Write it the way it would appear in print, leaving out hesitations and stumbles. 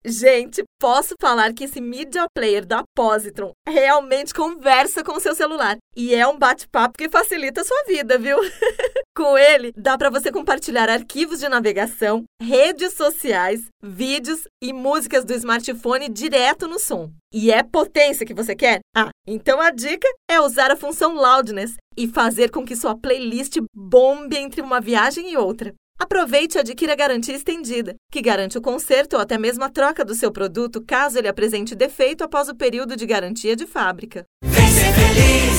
Gente, posso falar que esse Media Player da Positron realmente conversa com o seu celular. E é um bate-papo que facilita a sua vida, viu? Com ele, dá para você compartilhar arquivos de navegação, redes sociais, vídeos e músicas do smartphone direto no som. E é potência que você quer? Então a dica é usar a função Loudness e fazer com que sua playlist bombe entre uma viagem e outra. Aproveite e adquira a garantia estendida, que garante o conserto ou até mesmo a troca do seu produto caso ele apresente defeito após o período de garantia de fábrica. Vem ser feliz!